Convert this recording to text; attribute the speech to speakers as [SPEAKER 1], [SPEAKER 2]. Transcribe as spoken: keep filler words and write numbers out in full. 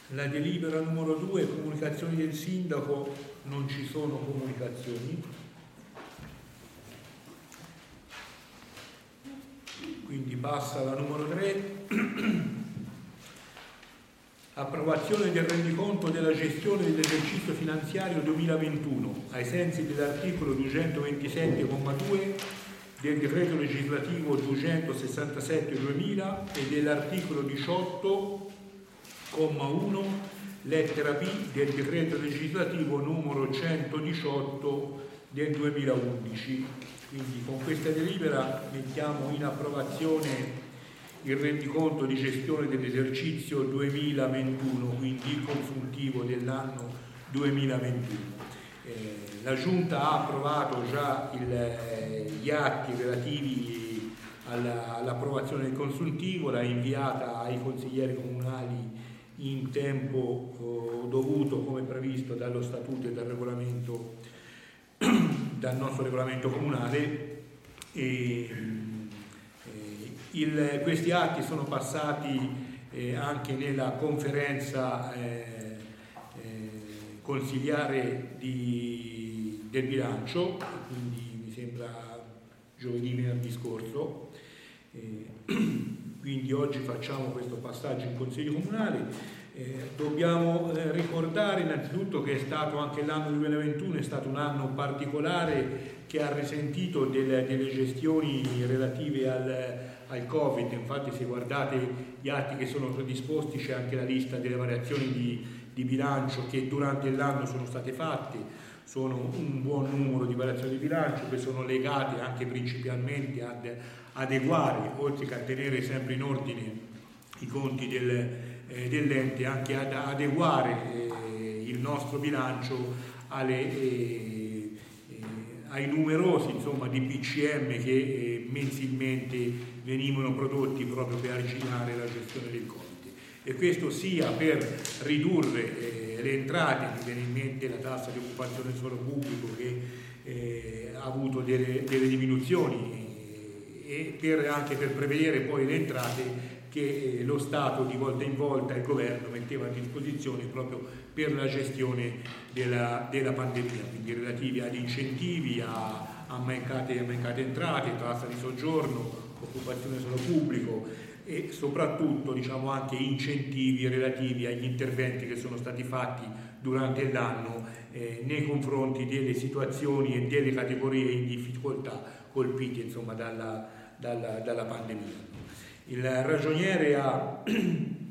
[SPEAKER 1] La delibera numero due, comunicazioni del sindaco, non ci sono comunicazioni. Quindi passa la numero tre. Approvazione del rendiconto della gestione dell'esercizio finanziario duemilaventuno ai sensi dell'articolo duecentoventisette comma due del decreto legislativo duecentosessantasette duemila e dell'articolo diciotto comma uno lettera B del decreto legislativo numero centodiciotto del duemilaundici. Quindi con questa delibera mettiamo in approvazione il rendiconto di gestione dell'esercizio duemilaventuno, quindi il consuntivo dell'anno duemilaventuno. Eh, la Giunta ha approvato già il, eh, gli atti relativi alla, all'approvazione del consuntivo, l'ha inviata ai consiglieri comunali in tempo eh, dovuto, come previsto dallo statuto e dal regolamento, dal nostro regolamento comunale. E, Il, questi atti sono passati eh, anche nella conferenza eh, eh, consigliare di, del bilancio, quindi mi sembra giovedì, venerdì scorso. Eh, quindi oggi facciamo questo passaggio in Consiglio Comunale. Eh, dobbiamo eh, ricordare innanzitutto che è stato anche l'anno duemilaventuno, è stato un anno particolare che ha risentito delle, delle gestioni relative al al Covid. Infatti se guardate gli atti che sono predisposti c'è anche la lista delle variazioni di, di bilancio che durante l'anno sono state fatte. Sono un buon numero di variazioni di bilancio che sono legate anche principalmente ad adeguare, oltre che a tenere sempre in ordine i conti del, eh, dell'ente, anche ad adeguare eh, il nostro bilancio alle, eh, eh, ai numerosi insomma, di P C M che eh, mensilmente venivano prodotti proprio per arginare la gestione dei conti, e questo sia per ridurre eh, le entrate, mi viene in mente la tassa di occupazione del suolo pubblico che eh, ha avuto delle, delle diminuzioni, eh, e per, anche per prevedere poi le entrate che eh, lo Stato di volta in volta e il governo metteva a disposizione proprio per la gestione della, della pandemia, quindi relativi ad incentivi, a, a, mancate, a mancate entrate, tassa di soggiorno, occupazione solo pubblico e soprattutto diciamo anche incentivi relativi agli interventi che sono stati fatti durante l'anno eh, nei confronti delle situazioni e delle categorie in difficoltà colpite insomma dalla, dalla, dalla pandemia. Il ragioniere ha